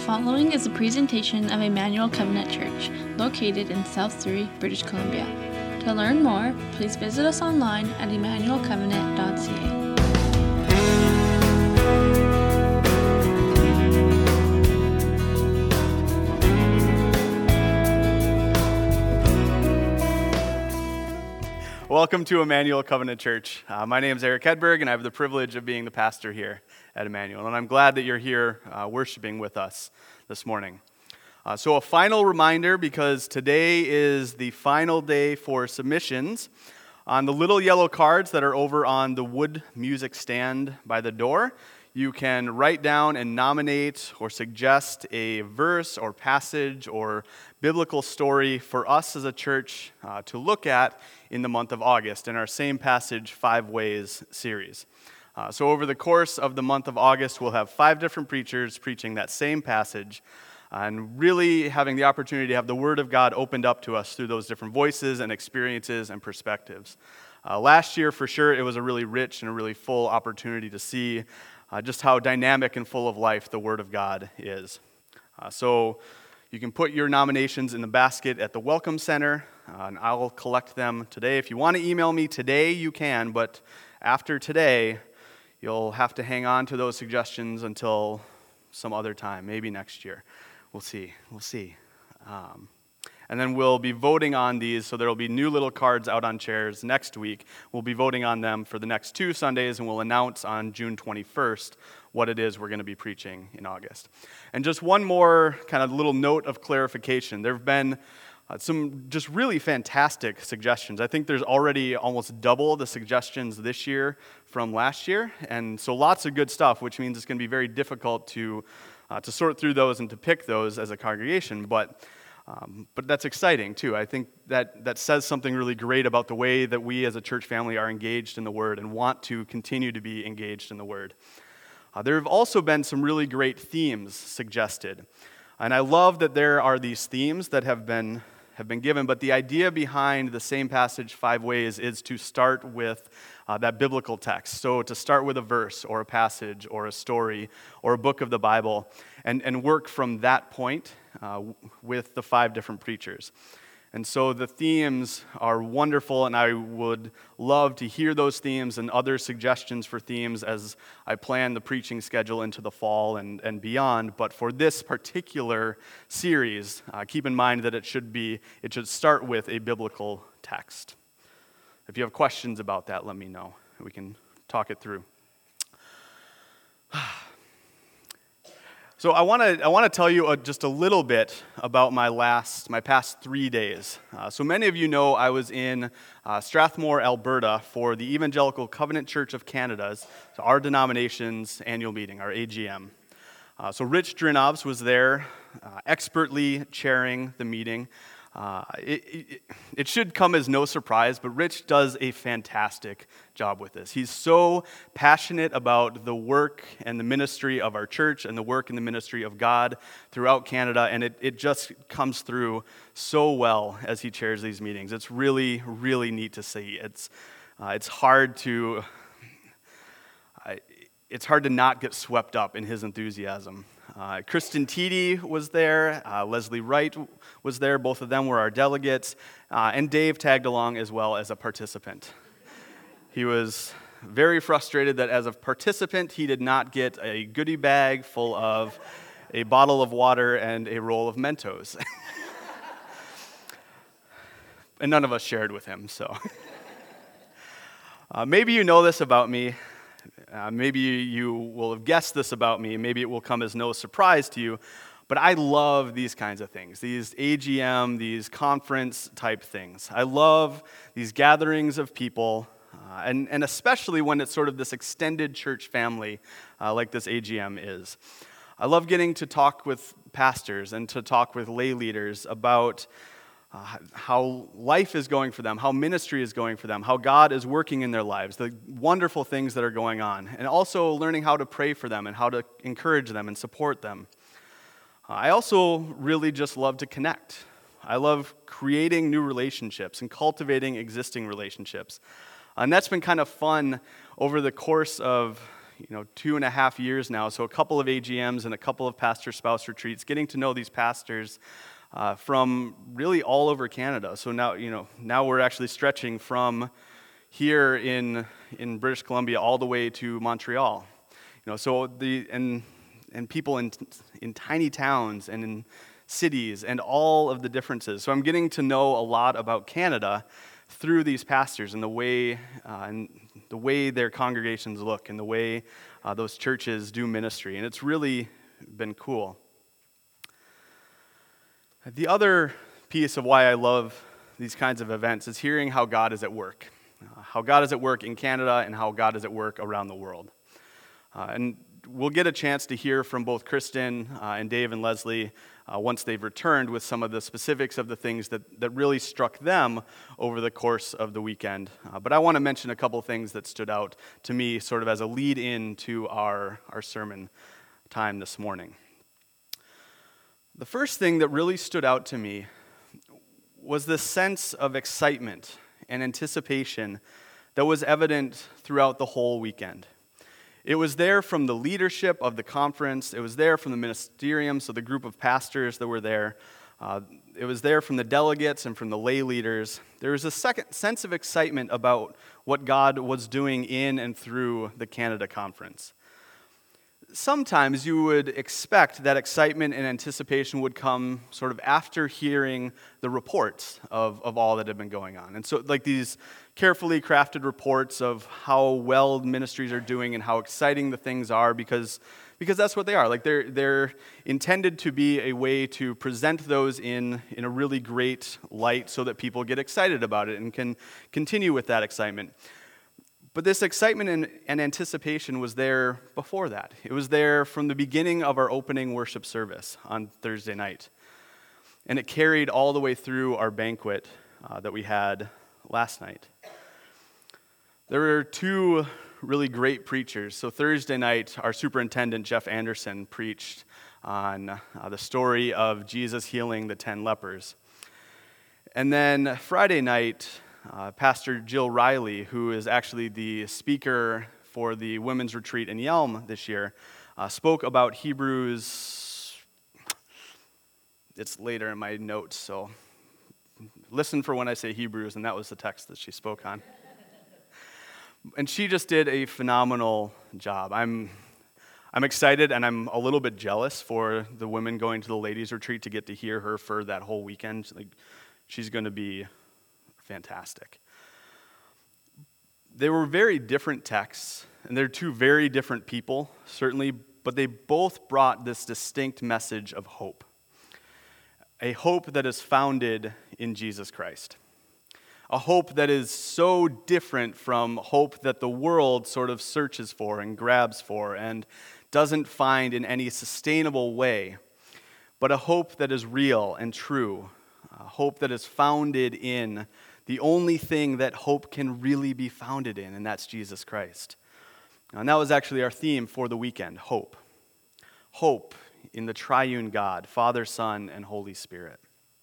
following is a presentation of Emmanuel Covenant Church, located in South Surrey, British Columbia. To learn more, please visit us online at emmanuelcovenant.ca. Welcome to Emmanuel Covenant Church. My name is Eric Hedberg, and I have the privilege of being the pastor here at Emmanuel. And I'm glad that you're here worshiping with us this morning. So a final reminder, because today is the final day for submissions. On the little yellow cards that are over on the wood music stand by the door, you can write down and nominate or suggest a verse or passage or biblical story for us as a church to look at in the month of August in our Same Passage 5 Ways series. So over the course of the month of August, we'll have 5 different preachers preaching that same passage and really having the opportunity to have the Word of God opened up to us through those different voices and experiences and perspectives. Last year, for sure, it was a really rich and a really full opportunity to see just how dynamic and full of life the Word of God is. So you can put your nominations in the basket at the Welcome Center, and I'll collect them today. If you want to email me today, you can, but after today, you'll have to hang on to those suggestions until some other time, maybe next year. We'll see. And then we'll be voting on these, so there will be new little cards out on chairs next week. We'll be voting on them for the next 2 Sundays, and we'll announce on June 21st what it is we're going to be preaching in August. And just one more kind of little note of clarification. There have been some just really fantastic suggestions. I think there's already almost double the suggestions this year from last year, and so lots of good stuff, which means it's going to be very difficult to sort through those and to pick those as a congregation, but that's exciting too. I think that says something really great about the way that we as a church family are engaged in the Word and want to continue to be engaged in the Word. There have also been some really great themes suggested, and I love that there are these themes that have been given, but the idea behind the Same Passage 5 Ways is to start with that biblical text. So to start with a verse or a passage or a story or a book of the Bible and work from that point with the 5 different preachers. And so the themes are wonderful, and I would love to hear those themes and other suggestions for themes as I plan the preaching schedule into the fall and beyond. But for this particular series, keep in mind that it should start with a biblical text. If you have questions about that, let me know. We can talk it through. So I want to tell you just a little bit about my past 3 days. So many of you know I was in Strathmore, Alberta for the Evangelical Covenant Church of Canada's, so our denomination's annual meeting, our AGM. So Rich Drinovs was there, expertly chairing the meeting. It should come as no surprise, but Rich does a fantastic job with this. He's so passionate about the work and the ministry of our church and the work and the ministry of God throughout Canada, and it just comes through so well as he chairs these meetings. It's really, really neat to see. It's hard to not get swept up in his enthusiasm. Kristen Teedy was there, Leslie Wright was there, both of them were our delegates, and Dave tagged along as well as a participant. He was very frustrated that as a participant, he did not get a goodie bag full of a bottle of water and a roll of Mentos. And none of us shared with him, so. Maybe you know this about me. Maybe you will have guessed this about me. Maybe it will come as no surprise to you. But I love these kinds of things, these AGM, these conference type things. I love these gatherings of people, and especially when it's sort of this extended church family like this AGM is. I love getting to talk with pastors and to talk with lay leaders about how life is going for them, how ministry is going for them, how God is working in their lives, the wonderful things that are going on, and also learning how to pray for them and how to encourage them and support them. I also really just love to connect. I love creating new relationships and cultivating existing relationships. And that's been kind of fun over the course of 2.5 years now, so a couple of AGMs and a couple of pastor spouse retreats, getting to know these pastors from really all over Canada. So now we're actually stretching from here in British Columbia all the way to Montreal. So and people in tiny towns and in cities and all of the differences. So I'm getting to know a lot about Canada through these pastors and the way their congregations look and the way those churches do ministry. And it's really been cool. The other piece of why I love these kinds of events is hearing how God is at work. How God is at work in Canada and how God is at work around the world. And we'll get a chance to hear from both Kristen and Dave and Leslie once they've returned with some of the specifics of the things that really struck them over the course of the weekend. But I want to mention a couple things that stood out to me sort of as a lead-in to our sermon time this morning. The first thing that really stood out to me was the sense of excitement and anticipation that was evident throughout the whole weekend. It was there from the leadership of the conference. It was there from the ministerium, so the group of pastors that were there. It was there from the delegates and from the lay leaders. There was a second sense of excitement about what God was doing in and through the Canada Conference. Sometimes you would expect that excitement and anticipation would come sort of after hearing the reports of all that had been going on. And so like these carefully crafted reports of how well ministries are doing and how exciting the things are because that's what they are. Like they're intended to be a way to present those in a really great light so that people get excited about it and can continue with that excitement. But this excitement and anticipation was there before that. It was there from the beginning of our opening worship service on Thursday night. And it carried all the way through our banquet that we had last night. There were two really great preachers. So Thursday night, our superintendent, Jeff Anderson, preached on the story of Jesus healing the 10 lepers. And then Friday night, Pastor Jill Riley, who is actually the speaker for the women's retreat in Yelm this year, spoke about Hebrews. It's later in my notes, so listen for when I say Hebrews, and that was the text that she spoke on. And she just did a phenomenal job. I'm excited, and I'm a little bit jealous for the women going to the ladies' retreat to get to hear her for that whole weekend. Like, she's going to be fantastic. They were very different texts, and they're two very different people, certainly, but they both brought this distinct message of hope. A hope that is founded in Jesus Christ. A hope that is so different from hope that the world sort of searches for and grabs for and doesn't find in any sustainable way, but a hope that is real and true, a hope that is founded in the only thing that hope can really be founded in, and that's Jesus Christ. And that was actually our theme for the weekend, hope. Hope in the triune God, Father, Son, and Holy Spirit.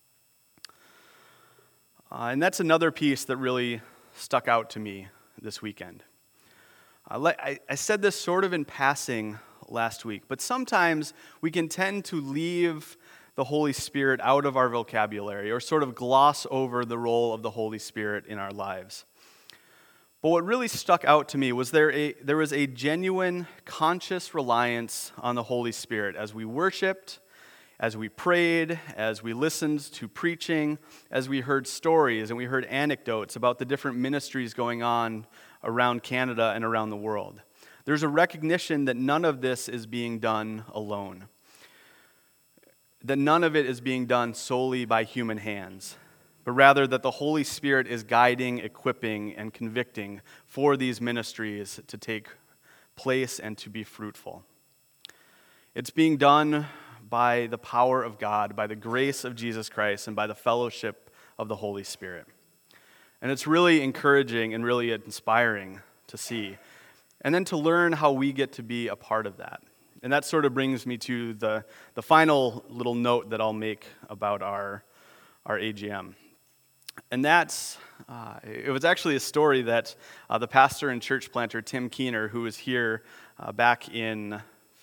And that's another piece that really stuck out to me this weekend. I said this sort of in passing last week, but sometimes we can tend to leave the Holy Spirit out of our vocabulary or sort of gloss over the role of the Holy Spirit in our lives. But what really stuck out to me was there was a genuine, conscious reliance on the Holy Spirit as we worshiped, as we prayed, as we listened to preaching, as we heard stories and we heard anecdotes about the different ministries going on around Canada and around the world. There's a recognition that none of this is being done alone. That none of it is being done solely by human hands, but rather that the Holy Spirit is guiding, equipping, and convicting for these ministries to take place and to be fruitful. It's being done by the power of God, by the grace of Jesus Christ, and by the fellowship of the Holy Spirit. And it's really encouraging and really inspiring to see, and then to learn how we get to be a part of that. And that sort of brings me to the final little note that I'll make about our AGM. And it was actually a story that the pastor and church planter Tim Keener, who was here back in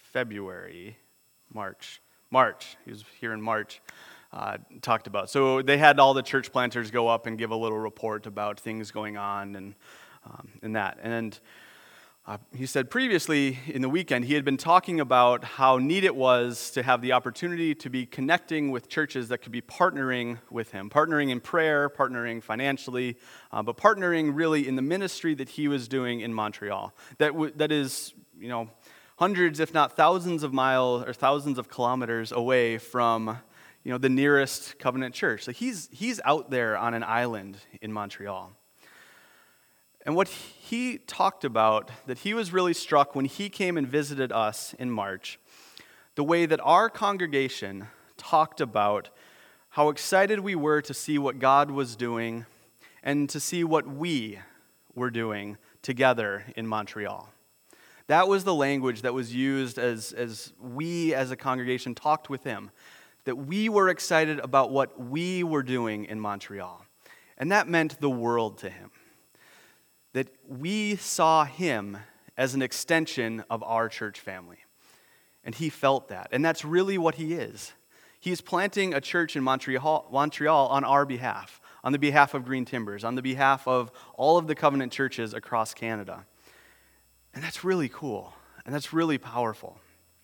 March, he was here in March, talked about. So they had all the church planters go up and give a little report about things going on and that. And he said previously in the weekend he had been talking about how neat it was to have the opportunity to be connecting with churches that could be partnering with him, partnering in prayer, partnering financially, but partnering really in the ministry that he was doing in Montreal. That is, hundreds, if not thousands of miles or thousands of kilometers away from, the nearest Covenant church. So he's out there on an island in Montreal. And what he talked about, that he was really struck when he came and visited us in March, the way that our congregation talked about how excited we were to see what God was doing and to see what we were doing together in Montreal. That was the language that was used as we as a congregation talked with him, that we were excited about what we were doing in Montreal. And that meant the world to him. That we saw him as an extension of our church family. And he felt that. And that's really what he is. He's planting a church in Montreal on our behalf, on the behalf of Green Timbers, on the behalf of all of the Covenant churches across Canada. And that's really cool. And that's really powerful.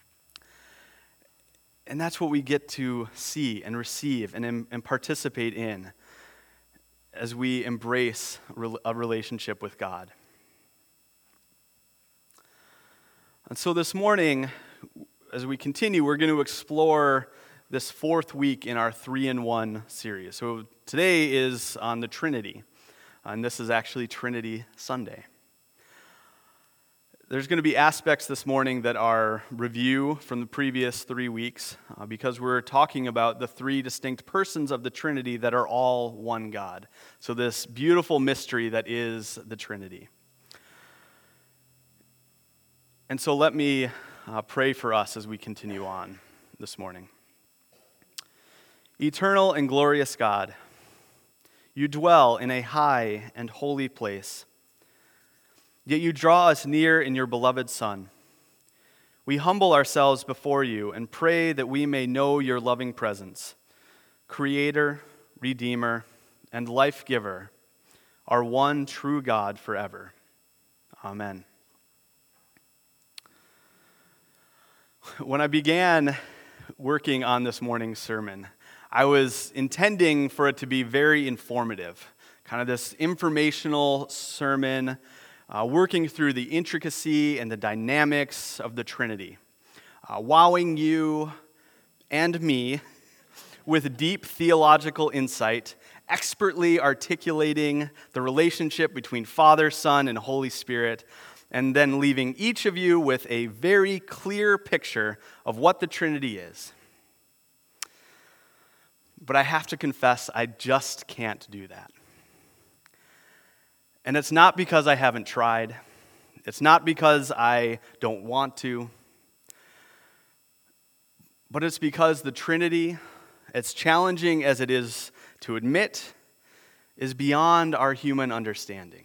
And that's what we get to see and receive and participate in as we embrace a relationship with God. And so this morning, as we continue, we're going to explore this fourth week in our 3-in-1 series. So today is on the Trinity, and this is actually Trinity Sunday. There's going to be aspects this morning that are review from the previous 3 weeks because we're talking about the three distinct persons of the Trinity that are all one God. So this beautiful mystery that is the Trinity. And so let me pray for us as we continue on this morning. Eternal and glorious God, you dwell in a high and holy place. Yet you draw us near in your beloved Son. We humble ourselves before you and pray that we may know your loving presence, Creator, Redeemer, and Life-Giver, our one true God forever. Amen. When I began working on this morning's sermon, I was intending for it to be very informative, kind of this informational sermon, working through the intricacy and the dynamics of the Trinity, wowing you and me with deep theological insight, expertly articulating the relationship between Father, Son, and Holy Spirit, and then leaving each of you with a very clear picture of what the Trinity is. But I have to confess, I just can't do that. And it's not because I haven't tried. It's not because I don't want to. But it's because the Trinity, as challenging as it is to admit, is beyond our human understanding.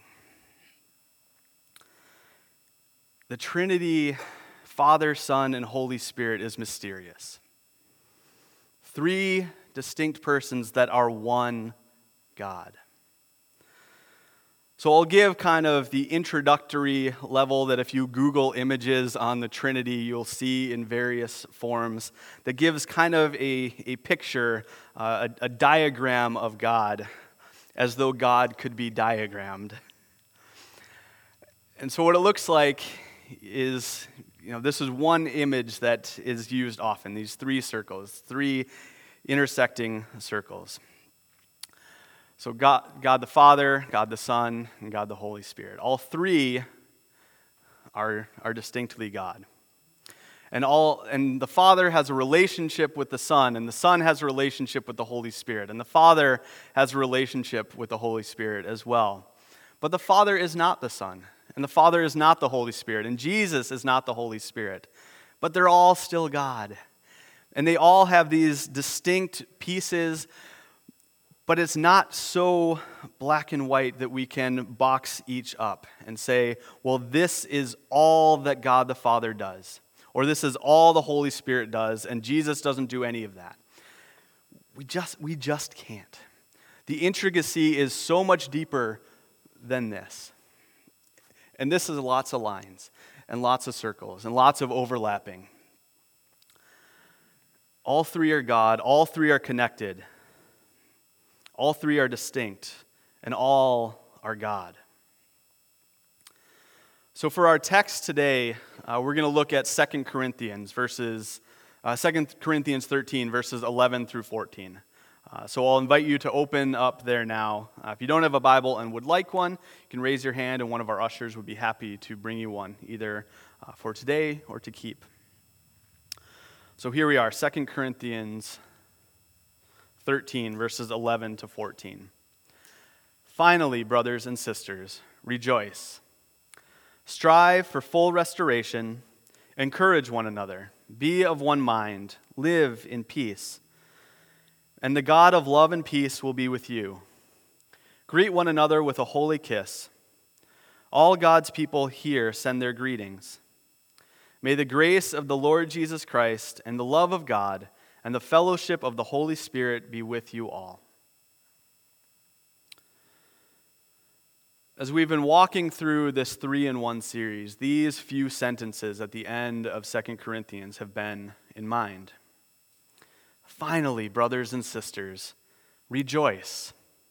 The Trinity, Father, Son, and Holy Spirit, is mysterious. Three distinct persons that are one God. So I'll give kind of the introductory level that if you Google images on the Trinity, you'll see in various forms that gives kind of a picture, a diagram of God, as though God could be diagrammed. And so what it looks like is, this is one image that is used often, these three circles, three intersecting circles. So God the Father, God the Son, and God the Holy Spirit. All three are distinctly God. And the Father has a relationship with the Son, and the Son has a relationship with the Holy Spirit, and the Father has a relationship with the Holy Spirit as well. But the Father is not the Son, and the Father is not the Holy Spirit, and Jesus is not the Holy Spirit. But they're all still God. And they all have these distinct pieces, But it's not so black and white that we can box each up and say, well, this is all that God the Father does, or this is all the Holy Spirit does, and Jesus doesn't do any of that. We just can't. The intricacy is so much deeper than this. And this is lots of lines, and lots of circles, and lots of overlapping. All three are God, all three are connected. All three are distinct, and all are God. So for our text today, we're going to look at 2 Corinthians 13, verses 11 through 14. So I'll invite you to open up there now. If you don't have a Bible and would like one, you can raise your hand, and one of our ushers would be happy to bring you one, either for today or to keep. So here we are, 2 Corinthians 13, verses 11 to 14. Finally, brothers and sisters, rejoice. Strive for full restoration. Encourage one another. Be of one mind. Live in peace. And the God of love and peace will be with you. Greet one another with a holy kiss. All God's people here send their greetings. May the grace of the Lord Jesus Christ and the love of God and the fellowship of the Holy Spirit be with you all. As we've been walking through this 3-in-1 series, these few sentences at the end of 2 Corinthians have been in mind. Finally, brothers and sisters, rejoice.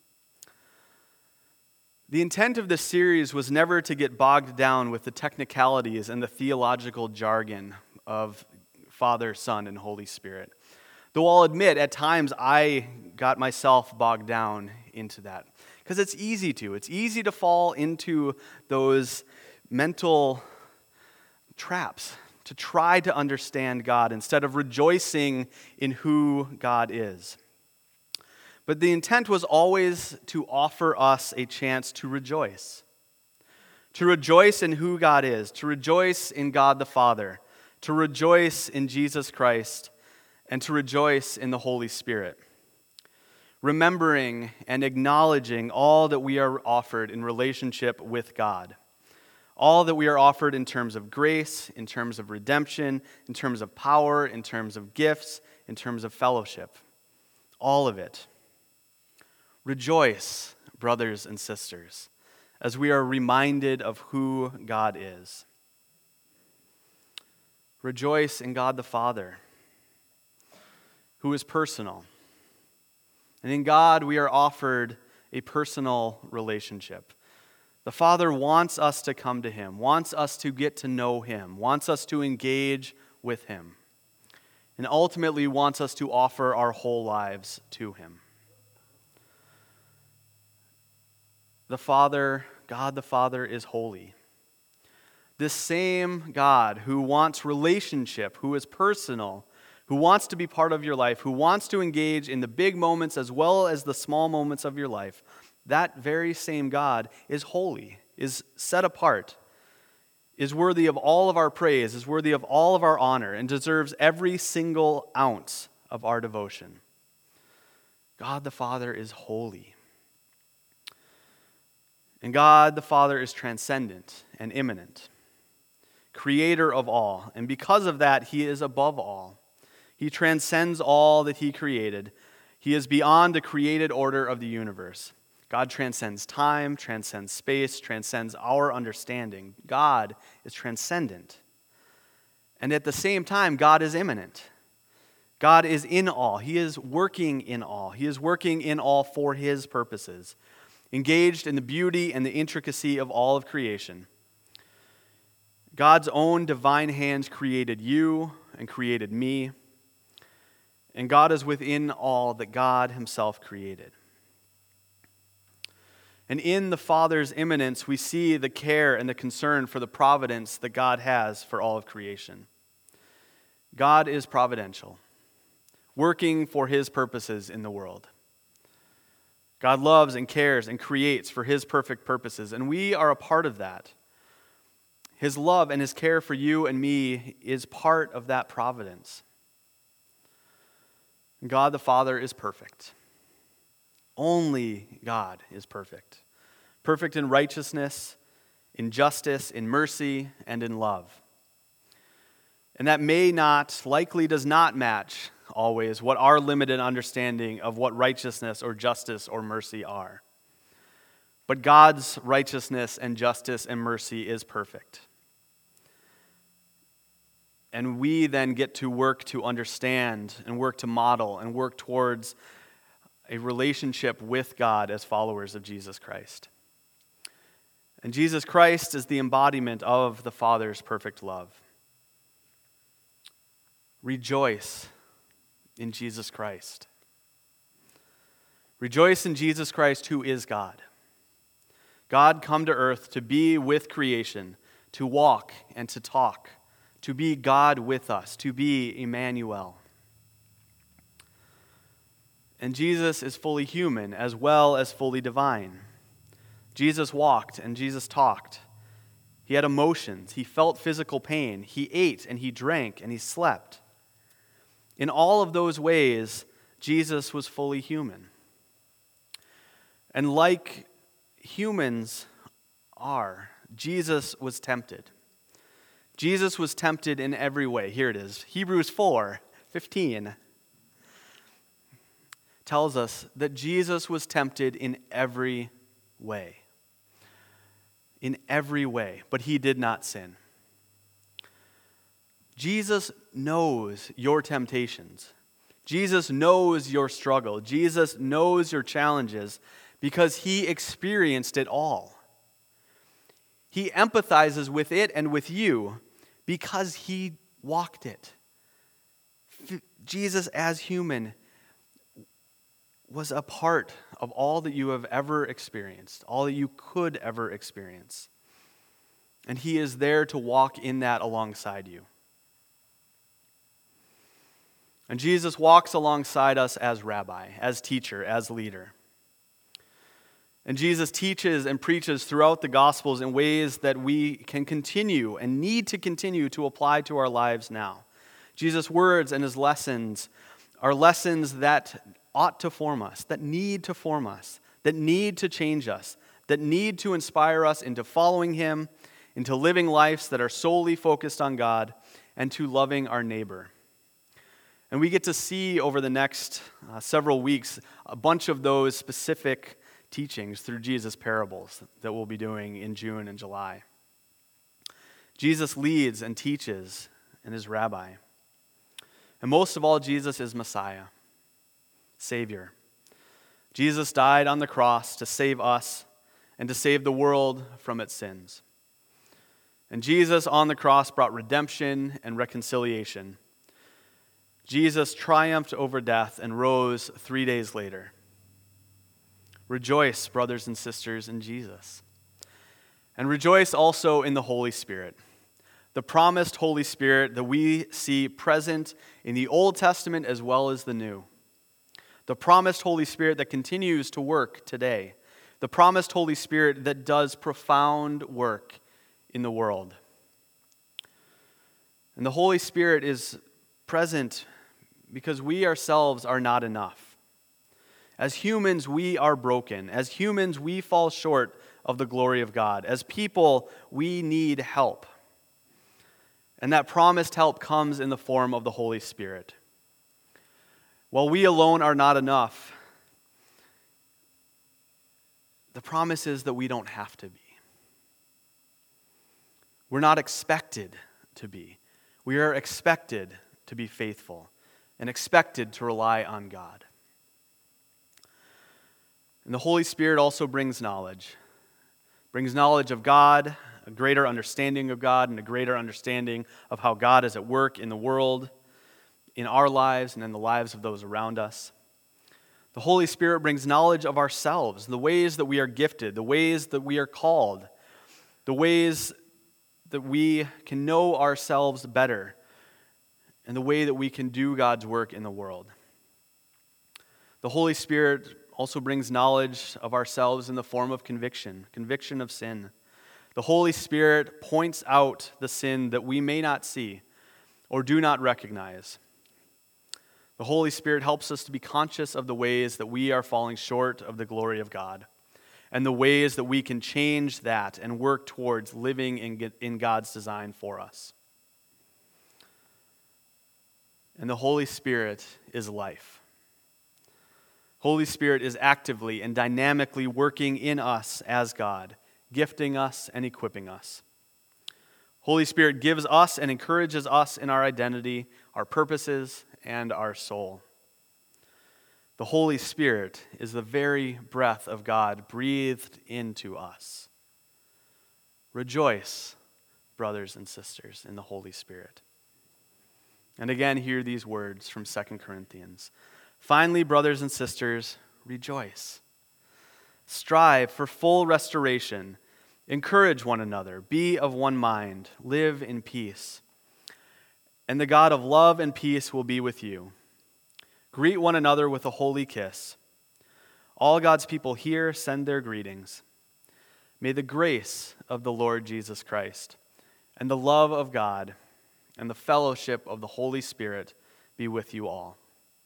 The intent of this series was never to get bogged down with the technicalities and the theological jargon of Father, Son, and Holy Spirit. Though I'll admit, at times I got myself bogged down into that. Because it's easy to. It's easy to fall into those mental traps, to try to understand God instead of rejoicing in who God is. But the intent was always to offer us a chance to rejoice in who God is, to rejoice in God the Father, to rejoice in Jesus Christ, and to rejoice in the Holy Spirit. Remembering and acknowledging all that we are offered in relationship with God. All that we are offered in terms of grace, in terms of redemption, in terms of power, in terms of gifts, in terms of fellowship. All of it. Rejoice, brothers and sisters, as we are reminded of who God is. Rejoice in God the Father, who is personal. And in God, we are offered a personal relationship. The Father wants us to come to Him, wants us to get to know Him, wants us to engage with Him, and ultimately wants us to offer our whole lives to Him. The Father, God the Father, is holy. This same God who wants relationship, who is personal, who wants to be part of your life, who wants to engage in the big moments as well as the small moments of your life, that very same God is holy, is set apart, is worthy of all of our praise, is worthy of all of our honor, and deserves every single ounce of our devotion. God the Father is holy. And God the Father is transcendent and immanent, creator of all, and because of that, He is above all. He transcends all that He created. He is beyond the created order of the universe. God transcends time, transcends space, transcends our understanding. God is transcendent. And at the same time, God is immanent. God is in all. He is working in all. He is working in all for His purposes, engaged in the beauty and the intricacy of all of creation. God's own divine hands created you and created me. And God is within all that God Himself created. And in the Father's immanence, we see the care and the concern for the providence that God has for all of creation. God is providential, working for His purposes in the world. God loves and cares and creates for His perfect purposes, and we are a part of that. His love and His care for you and me is part of that providence. God the Father is perfect. Only God is perfect. Perfect in righteousness, in justice, in mercy, and in love. And that likely does not match always what our limited understanding of what righteousness or justice or mercy are. But God's righteousness and justice and mercy is perfect. And we then get to work to understand and work to model and work towards a relationship with God as followers of Jesus Christ. And Jesus Christ is the embodiment of the Father's perfect love. Rejoice in Jesus Christ. Rejoice in Jesus Christ, who is God. God come to earth to be with creation, to walk and to talk, to be God with us, to be Emmanuel. And Jesus is fully human as well as fully divine. Jesus walked and Jesus talked. He had emotions. He felt physical pain. He ate and he drank and he slept. In all of those ways, Jesus was fully human. And like humans are, Jesus was tempted. Jesus was tempted in every way. Here it is. Hebrews 4:15 tells us that Jesus was tempted in every way. In every way, but he did not sin. Jesus knows your temptations. Jesus knows your struggle. Jesus knows your challenges because he experienced it all. He empathizes with it and with you because he walked it. Jesus, as human, was a part of all that you have ever experienced, all that you could ever experience. And he is there to walk in that alongside you. And Jesus walks alongside us as rabbi, as teacher, as leader. And Jesus teaches and preaches throughout the Gospels in ways that we can continue and need to continue to apply to our lives now. Jesus' words and his lessons are lessons that ought to form us, that need to form us, that need to change us, that need to inspire us into following him, into living lives that are solely focused on God, and to loving our neighbor. And we get to see over the next several weeks a bunch of those specific teachings through Jesus' parables that we'll be doing in June and July. Jesus leads and teaches and is rabbi. And most of all, Jesus is Messiah, Savior. Jesus died on the cross to save us and to save the world from its sins. And Jesus on the cross brought redemption and reconciliation. Jesus triumphed over death and rose 3 days later. Rejoice, brothers and sisters, in Jesus. And rejoice also in the Holy Spirit, the promised Holy Spirit that we see present in the Old Testament as well as the New. The promised Holy Spirit that continues to work today. The promised Holy Spirit that does profound work in the world. And the Holy Spirit is present because we ourselves are not enough. As humans, we are broken. As humans, we fall short of the glory of God. As people, we need help. And that promised help comes in the form of the Holy Spirit. While we alone are not enough, the promise is that we don't have to be. We're not expected to be. We are expected to be faithful and expected to rely on God. And the Holy Spirit also brings knowledge. Brings knowledge of God, a greater understanding of God, and a greater understanding of how God is at work in the world, in our lives, and in the lives of those around us. The Holy Spirit brings knowledge of ourselves, the ways that we are gifted, the ways that we are called, the ways that we can know ourselves better, and the way that we can do God's work in the world. The Holy Spirit also brings knowledge of ourselves in the form of conviction of sin. The Holy Spirit points out the sin that we may not see or do not recognize. The Holy Spirit helps us to be conscious of the ways that we are falling short of the glory of God, and the ways that we can change that and work towards living in God's design for us. And the Holy Spirit is life. Holy Spirit is actively and dynamically working in us as God, gifting us and equipping us. Holy Spirit gives us and encourages us in our identity, our purposes, and our soul. The Holy Spirit is the very breath of God breathed into us. Rejoice, brothers and sisters, in the Holy Spirit. And again, hear these words from 2 Corinthians. Finally, brothers and sisters, rejoice. Strive for full restoration. Encourage one another. Be of one mind. Live in peace. And the God of love and peace will be with you. Greet one another with a holy kiss. All God's people here send their greetings. May the grace of the Lord Jesus Christ and the love of God and the fellowship of the Holy Spirit be with you all.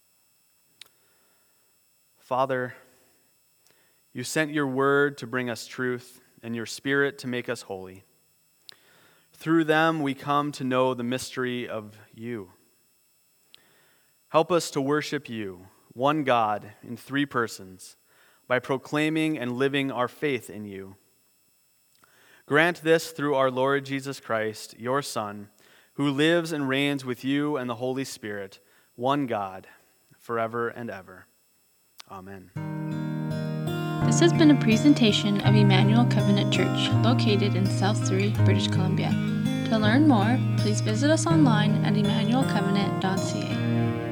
Father, you sent your word to bring us truth and your Spirit to make us holy. Through them we come to know the mystery of you. Help us to worship you, one God in three persons, by proclaiming and living our faith in you. Grant this through our Lord Jesus Christ, your Son, who lives and reigns with you and the Holy Spirit, one God, forever and ever. Amen. This has been a presentation of Emmanuel Covenant Church, located in South Surrey, British Columbia. To learn more, please visit us online at emmanuelcovenant.ca.